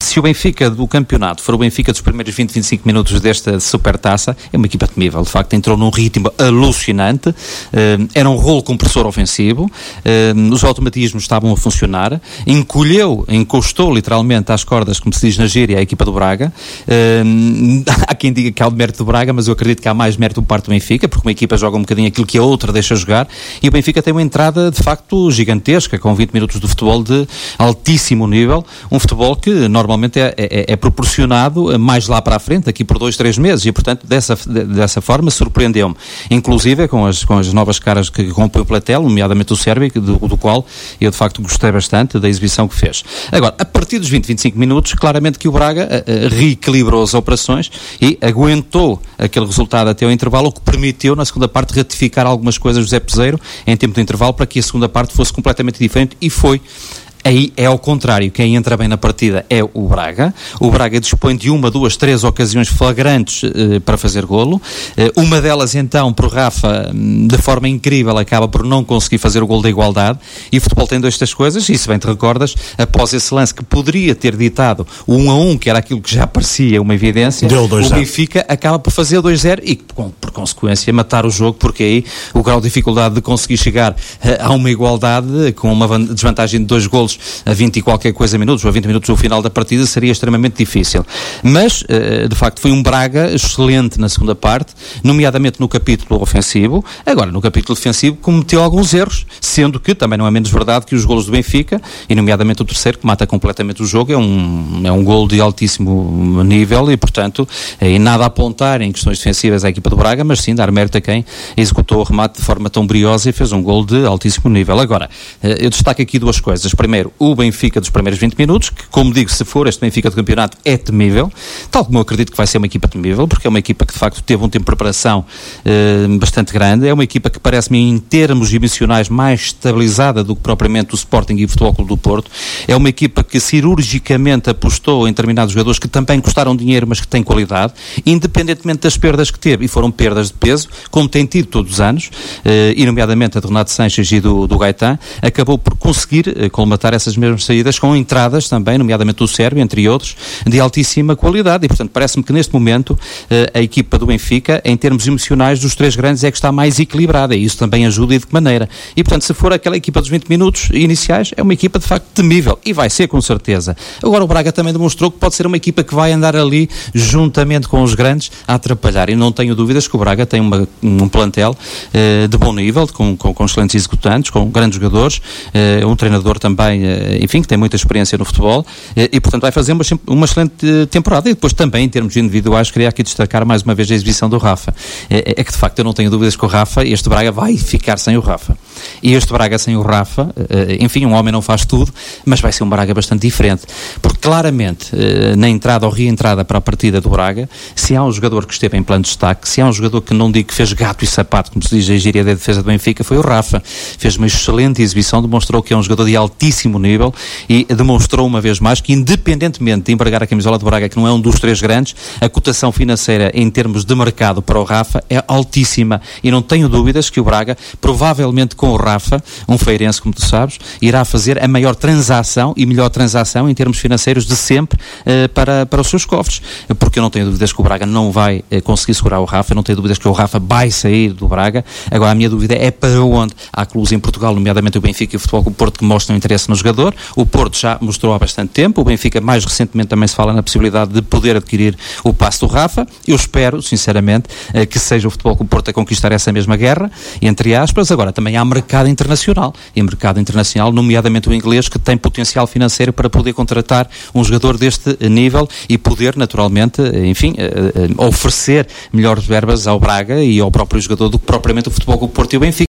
Se o Benfica do campeonato for o Benfica dos primeiros 20, 25 minutos desta supertaça, é uma equipa temível. De facto, entrou num ritmo alucinante, era um rolo compressor ofensivo, os automatismos estavam a funcionar, encostou literalmente às cordas, como se diz na gíria, a equipa do Braga. Há quem diga que há o mérito do Braga, mas eu acredito que há mais mérito por parte do Benfica, porque uma equipa joga um bocadinho aquilo que a outra deixa jogar, e o Benfica tem uma entrada de facto gigantesca, com 20 minutos de futebol de altíssimo nível, um futebol que normalmente é proporcionado mais lá para a frente, aqui por 2-3 meses, e portanto dessa forma surpreendeu-me, inclusive com as novas caras que compõem o plantel, nomeadamente o Sérvio, do qual eu de facto gostei bastante da exibição que fez. Agora, a partir dos 20, 25 minutos, claramente que o Braga reequilibrou as operações e aguentou aquele resultado até ao intervalo, o que permitiu na segunda parte ratificar algumas coisas do José Peseiro em tempo de intervalo, para que a segunda parte fosse completamente diferente, e foi. Aí é ao contrário, quem entra bem na partida é o Braga. O Braga dispõe de 1, 2, 3 ocasiões flagrantes para fazer golo. Uma delas então, por Rafa, de forma incrível, acaba por não conseguir fazer o golo da igualdade, e o futebol tem estas coisas, e se bem te recordas, após esse lance que poderia ter ditado o 1-1, que era aquilo que já parecia uma evidência, o Benfica acaba por fazer 2-0 e, por consequência, matar o jogo, porque aí o grau de dificuldade de conseguir chegar a uma igualdade com uma desvantagem de 2 golos a 20 e qualquer coisa minutos, ou a 20 minutos do final da partida, seria extremamente difícil. Mas, de facto, foi um Braga excelente na segunda parte, nomeadamente no capítulo ofensivo. Agora, no capítulo defensivo, cometeu alguns erros, sendo que também não é menos verdade que os golos do Benfica, e nomeadamente o terceiro, que mata completamente o jogo, é um golo de altíssimo nível, e, portanto, nada a apontar em questões defensivas à equipa do Braga, mas sim dar mérito a quem executou o remate de forma tão briosa e fez um golo de altíssimo nível. Agora, eu destaco aqui duas coisas. Primeiro, o Benfica dos primeiros 20 minutos, que, como digo, se for este Benfica do campeonato, é temível, tal como eu acredito que vai ser uma equipa temível, porque é uma equipa que de facto teve um tempo de preparação bastante grande, é uma equipa que parece-me em termos emocionais mais estabilizada do que propriamente o Sporting e o Futebol Clube do Porto, é uma equipa que cirurgicamente apostou em determinados jogadores que também custaram dinheiro, mas que têm qualidade, independentemente das perdas que teve, e foram perdas de peso, como tem tido todos os anos, e nomeadamente a de Renato Sanches e do Gaetan, acabou por conseguir colmatar essas mesmas saídas com entradas também, nomeadamente do Sérvio, entre outros, de altíssima qualidade, e portanto parece-me que neste momento a equipa do Benfica, em termos emocionais dos três grandes, é que está mais equilibrada, e isso também ajuda, e de que maneira. E portanto, se for aquela equipa dos 20 minutos iniciais, é uma equipa de facto temível, e vai ser com certeza. Agora o Braga também demonstrou que pode ser uma equipa que vai andar ali juntamente com os grandes a atrapalhar, e não tenho dúvidas que o Braga tem um plantel de bom nível, com excelentes executantes, com grandes jogadores, um treinador também, enfim, que tem muita experiência no futebol, e portanto vai fazer uma excelente temporada. E depois também, em termos individuais, queria aqui destacar mais uma vez a exibição do Rafa. É que de facto eu não tenho dúvidas que o Rafa, este Braga vai ficar sem o Rafa. E este Braga sem o Rafa, enfim, um homem não faz tudo, mas vai ser um Braga bastante diferente. Porque claramente, na entrada ou reentrada para a partida do Braga, se há um jogador que esteve em plano de destaque, se há um jogador que não digo que fez gato e sapato, como se diz a gíria da defesa do Benfica, foi o Rafa. Fez uma excelente exibição, demonstrou que é um jogador de altíssimo nível, e demonstrou uma vez mais que, independentemente de empregar a camisola do Braga, que não é um dos três grandes, a cotação financeira em termos de mercado para o Rafa é altíssima, e não tenho dúvidas que o Braga, provavelmente com o Rafa, um feirense como tu sabes, irá fazer a maior transação e melhor transação em termos financeiros de sempre para os seus cofres, porque eu não tenho dúvidas que o Braga não vai conseguir segurar o Rafa, eu não tenho dúvidas que o Rafa vai sair do Braga. Agora a minha dúvida é para onde. Há clubes em Portugal, nomeadamente o Benfica e o Futebol Clube do Porto, que mostram interesse no jogador. O Porto já mostrou há bastante tempo, o Benfica mais recentemente também se fala na possibilidade de poder adquirir o passe do Rafa. Eu espero, sinceramente, que seja o Futebol Clube do Porto a conquistar essa mesma guerra, entre aspas. Agora também há mercado internacional, e mercado internacional, nomeadamente o inglês, que tem potencial financeiro para poder contratar um jogador deste nível e poder naturalmente, enfim, oferecer melhores verbas ao Braga e ao próprio jogador do que propriamente o Futebol Clube do Porto e o Benfica.